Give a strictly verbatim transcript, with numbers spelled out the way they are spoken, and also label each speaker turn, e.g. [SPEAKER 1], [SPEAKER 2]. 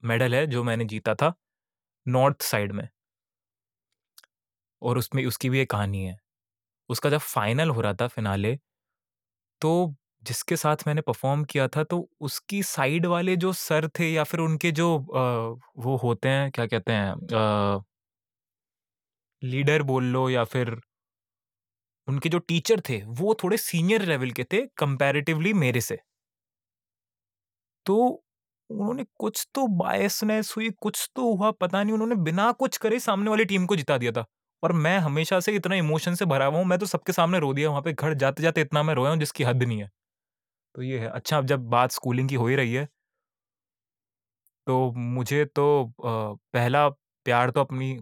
[SPEAKER 1] Medal है जो मैंने जीता था नॉर्थ साइड में। और उसमें उसकी भी एक कहानी है। उसका जब फाइनल हो रहा था फिनाले तो जिसके साथ मैंने परफ़ॉर्म किया था तो उसकी साइड वाले जो सर थे या फिर उनके जो अ, वो होते हैं क्या कहते हैं अ लीडर बोल लो या फिर उनके जो टीचर थे, वो थोड़े सीनियर लेवल के थे कंपैरेटिवली मेरे से। तो उन्होंने कुछ तो बायसनेस हुई, कुछ तो हुआ पता नहीं उन्होंने बिना कुछ करे सामने वाली टीम को जिता दिया था। और मैं हमेशा से इतना इमोशन से भरा हुआ हूँ, मैं तो सबके सामने रो दिया वहाँ पे घर जाते-जाते इतना मैं रोया हूँ जिसकी हद नहीं है। तो ये है। अच्छा अब जब बात स्कूलिंग की हो ही रही है तो मुझे तो अ, पहला प्यार तो अपनी